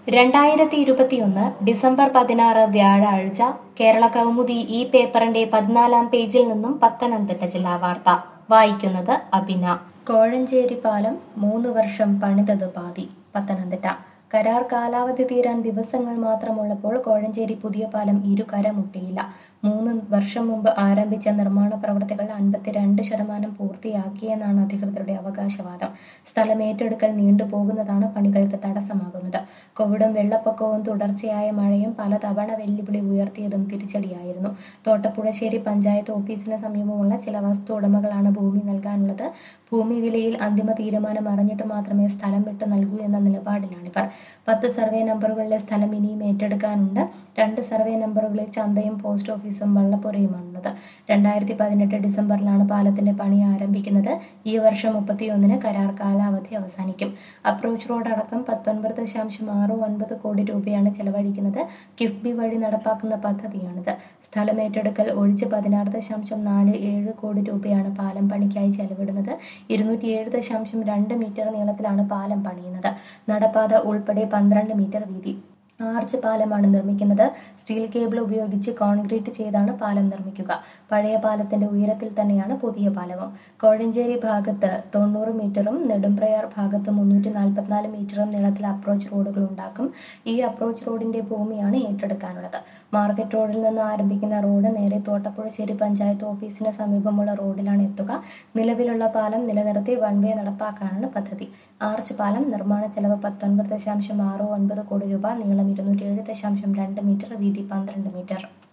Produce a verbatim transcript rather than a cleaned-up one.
രണ്ടായിരത്തി ഇരുപത്തിയൊന്ന് ഡിസംബർ പതിനാറ് വ്യാഴാഴ്ച കേരള കൗമുദി ഈ പേപ്പറിന്റെ പതിനാലാം പേജിൽ നിന്നും പത്തനംതിട്ട ജില്ലാ വാർത്ത വായിക്കുന്നത് അഭിന. കോഴഞ്ചേരി പാലം മൂന്ന് വർഷം പണിതത് പാതി. പത്തനംതിട്ട കരാർ കാലാവധി തീരാൻ ദിവസങ്ങൾ മാത്രമുള്ളപ്പോൾ കോഴഞ്ചേരി പുതിയ പാലം ഇരുകര മുട്ടിയില്ല. മൂന്ന് വർഷം മുമ്പ് ആരംഭിച്ച നിർമ്മാണ പ്രവൃത്തികൾ അൻപത്തിരണ്ട് ശതമാനം പൂർത്തിയാക്കിയെന്നാണ് അധികൃതരുടെ അവകാശവാദം. സ്ഥലം ഏറ്റെടുക്കൽ നീണ്ടുപോകുന്നതാണ് പണികൾക്ക് തടസ്സമാകുന്നത്. കോവിഡും വെള്ളപ്പൊക്കവും തുടർച്ചയായ മഴയും പലതവണ വെല്ലുവിളി ഉയർത്തിയതും തിരിച്ചടിയായിരുന്നു. തോട്ടപ്പുഴശ്ശേരി പഞ്ചായത്ത് ഓഫീസിന് സമീപമുള്ള ചില വസ്തു ഉടമകളാണ് ഭൂമി നൽകാനുള്ളത്. ഭൂമി വിലയിൽ അന്തിമ തീരുമാനം അറിഞ്ഞിട്ട് മാത്രമേ സ്ഥലം വിട്ടു നൽകൂ എന്ന നിലപാടിലാണിവർ. പത്ത് സർവേ നമ്പറുകളിലെ സ്ഥലം ഇനിയും ഏറ്റെടുക്കാനുണ്ട്. രണ്ട് സർവേ നമ്പറുകളിൽ ചന്തയും പോസ്റ്റ് ഓഫീസും വള്ളപ്പുരയുമാണുള്ളത്. രണ്ടായിരത്തി പതിനെട്ട് ഡിസംബറിലാണ് പാലത്തിന്റെ പണി ആരംഭിക്കുന്നത്. ഈ വർഷം മുപ്പത്തിയൊന്നിന് കരാർ കാലാവധി അവസാനിക്കും. അപ്രോച്ച് റോഡ് അടക്കം പത്തൊൻപത് ദശാംശം ആറ് ഒൻപത് കോടി രൂപയാണ് ചെലവഴിക്കുന്നത്. കിഫ്ബി വഴി നടപ്പാക്കുന്ന പദ്ധതിയാണിത്. സ്ഥലം ഏറ്റെടുക്കൽ ഒഴിച്ച് പതിനാറ് ദശാംശം നാല് ഏഴ് കോടി രൂപയാണ് പാലം പണിക്കായി ചെലവിടുന്നത്. ഇരുന്നൂറ്റി ഏഴ് ദശാംശം രണ്ട് മീറ്റർ നീളത്തിലാണ് പാലം പണിയുന്നത്. നടപ്പാത ഉൾപ്പെടെ പന്ത്രണ്ട് മീറ്റർ വീതി. ആർച്ച് പാലമാണ് നിർമ്മിക്കുന്നത്. സ്റ്റീൽ കേബിൾ ഉപയോഗിച്ച് കോൺക്രീറ്റ് ചെയ്താണ് പാലം നിർമ്മിക്കുക. പഴയ പാലത്തിന്റെ ഉയരത്തിൽ തന്നെയാണ് പുതിയ പാലവും. കോഴഞ്ചേരി ഭാഗത്ത് തൊണ്ണൂറ് മീറ്ററും നെടുംപ്രയാർ ഭാഗത്ത് മുന്നൂറ്റി നാൽപ്പത്തിനാല് മീറ്ററും നീളത്തിൽ അപ്രോച്ച് റോഡുകൾ ഉണ്ടാക്കും. ഈ അപ്രോച്ച് റോഡിന്റെ ഭൂമിയാണ് ഏറ്റെടുക്കാനുള്ളത്. മാർക്കറ്റ് റോഡിൽ നിന്ന് ആരംഭിക്കുന്ന റോഡ് നേരെ തോട്ടപ്പുഴശ്ശേരി പഞ്ചായത്ത് ഓഫീസിന് സമീപമുള്ള റോഡിലാണ് എത്തുക. നിലവിലുള്ള പാലം നിലനിർത്തി വൺ വേ നടപ്പാക്കാനാണ് പദ്ധതി. ആർച്ച് പാലം നിർമ്മാണ ചെലവ് പത്തൊൻപത് ദശാംശം ആറ് ഒൻപത് കോടി രൂപ, നീളം ഇരുന്നൂറ്റി ഏഴ് ദശാംശം രണ്ട് മീറ്റർ, വീതി പന്ത്രണ്ട് മീറ്റർ.